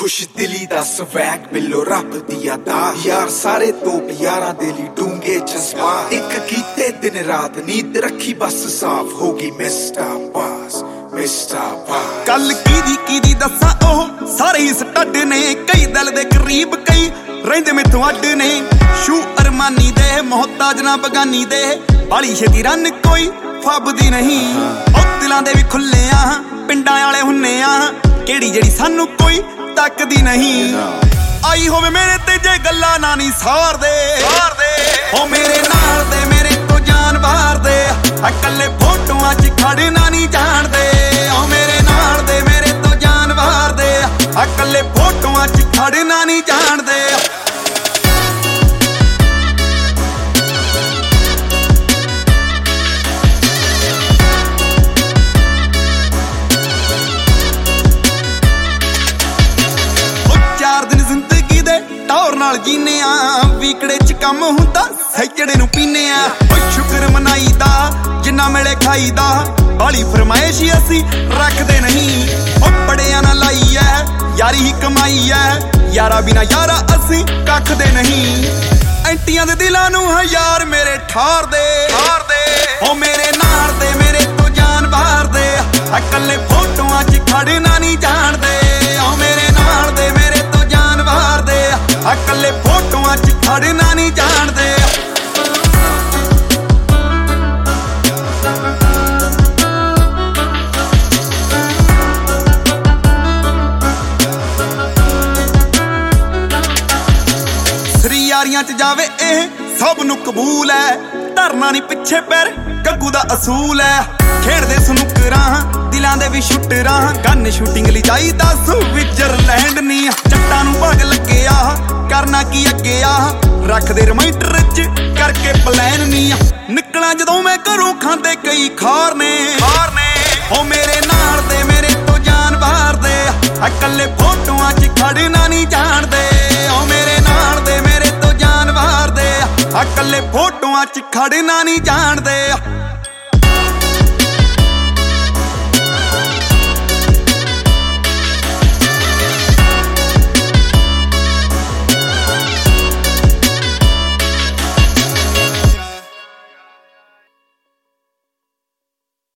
खुश दिली दा स्वैग मिलो रब दी अदा यार सारे तोप यारां दे लई डूंगे जज्बात एक कीते दिन रात नींद रखी बस साफ होगी मिस्टर बास कल की दसा ओह सारे ही स्टड ने कई दिल दे करीब कई रहिंदे मैथों अड ने शू अरमानी दे मोहताज ना बगानी दे बाली छेती रन कोई फबदी नहीं ओ दिलां दे भी खुले आ पिंडां वाले हुन्ने आ केड़ी जेड़ी सानू कोई तकदी नहीं आई होवे मेरे ते जे गल्ला ना नी सार दे ओ मेरे नाल दे मेरे तो जान बाहर दे अकले फोटोआं च खड़ना नी जान दे ओ मेरे नाल दे मेरे तो जान बाहर दे अकले फोटोआं च खड़ना नी जान दे जीने वीकड़े च कम हुंदा सैकड़े नूं पीने शुक्र मनाईदा जिन्ना मिले खाईदा बाली फरमाइश असी रखदे नहीं ओ बड़िया ना लाई है यारी ही कमाई है यारा बिना यारा असी कखदे नहीं एंटियां दे दिलां नूं है यार मेरे ठार दे ओ मेरे नाल दे मेरे तो जान बाहर दे अकले फोटोआं च खड़ना नहीं जान दे ओ मेरे नाल दे मेरे तो जान बाहर दे अकले फोटोआं च खड़ना नहीं जान दे यारियां च जावे एह सब नू कबूल है धरना नहीं पिछे पैर गग्गू दा असूल है खेड़दे सनुकरां दिलां दे भी शूटरां गन शूटिंग ली जाईदा स्विट्जरलैंड नी जट्टां नू भाग लगे आ करना की अगे आ रख दे रिमाइंडर च करके प्लान नी निकलां जदों मैं घरों खांदे कई खार ने ओ मेरे नाल दे मेरे तो जान बाहर दे अकले फोटोआं च खड़ना नहीं जान दे ओ मेरे नाल दे मेरे तो जान बाहर दे अकले फोटोआं च खड़ना नहीं जान दे।